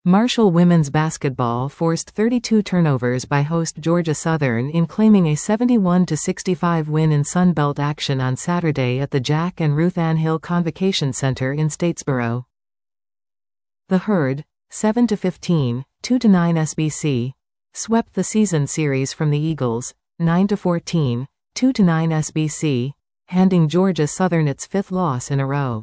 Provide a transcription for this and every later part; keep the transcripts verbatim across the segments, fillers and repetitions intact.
Marshall women's basketball forced thirty-two turnovers by host Georgia Southern in claiming a seventy-one to sixty-five win in Sun Belt action on Saturday at the Jack and Ruth Ann Hill Convocation Center in Statesboro. The Herd, seven to fifteen, two to nine S B C, swept the season series from the Eagles, nine to fourteen, two to nine S B C, handing Georgia Southern its fifth loss in a row.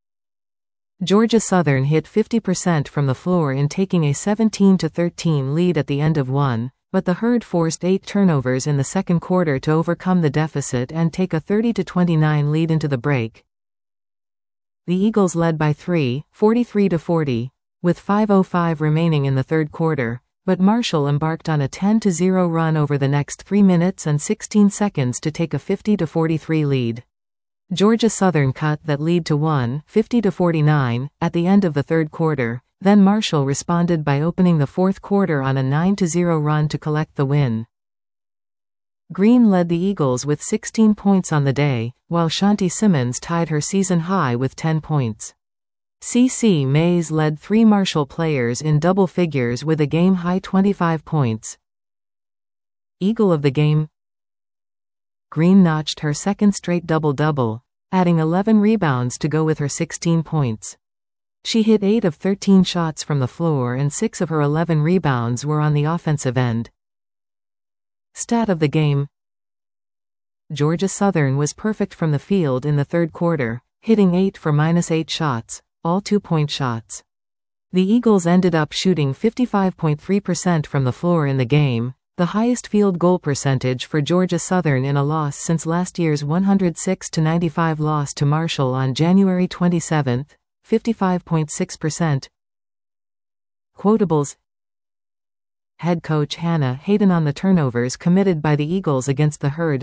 Georgia Southern hit fifty percent from the floor in taking a seventeen to thirteen lead at the end of one, but the Herd forced eight turnovers in the second quarter to overcome the deficit and take a thirty to twenty-nine lead into the break. The Eagles led by three, forty-three to forty, with five oh five remaining in the third quarter, but Marshall embarked on a ten to zero run over the next three minutes and sixteen seconds to take a fifty to forty-three lead. Georgia Southern cut that lead to one, fifty to forty-nine, at the end of the third quarter, then Marshall responded by opening the fourth quarter on a nine to zero run to collect the win. Green led the Eagles with sixteen points on the day, while Shanti Simmons tied her season high with ten points. C C Mays led three Marshall players in double figures with a game-high twenty-five points. Eagle of the game, Green notched her second straight double-double, adding eleven rebounds to go with her sixteen points. She hit eight of thirteen shots from the floor and six of her eleven rebounds were on the offensive end. Stat of the game, Georgia Southern was perfect from the field in the third quarter, hitting eight for minus eight shots, all two-point shots. The Eagles ended up shooting fifty-five point three percent from the floor in the game, the highest field goal percentage for Georgia Southern in a loss since last year's one hundred six to ninety-five loss to Marshall on January twenty-seventh, fifty-five point six percent. Quotables: Head coach Hannah Hayden on the turnovers committed by the Eagles against the Herd.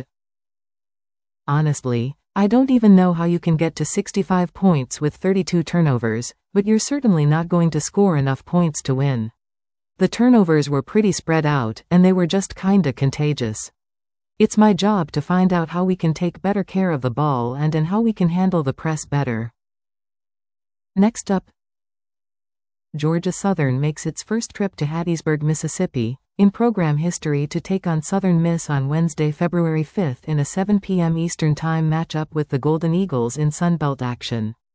Honestly, I don't even know how you can get to sixty-five points with thirty-two turnovers, but you're certainly not going to score enough points to win. The turnovers were pretty spread out, and they were just kinda contagious. It's my job to find out how we can take better care of the ball and and how we can handle the press better. Next up, Georgia Southern makes its first trip to Hattiesburg, Mississippi, in program history to take on Southern Miss on Wednesday, February fifth in a seven p m Eastern Time matchup with the Golden Eagles in Sun Belt action.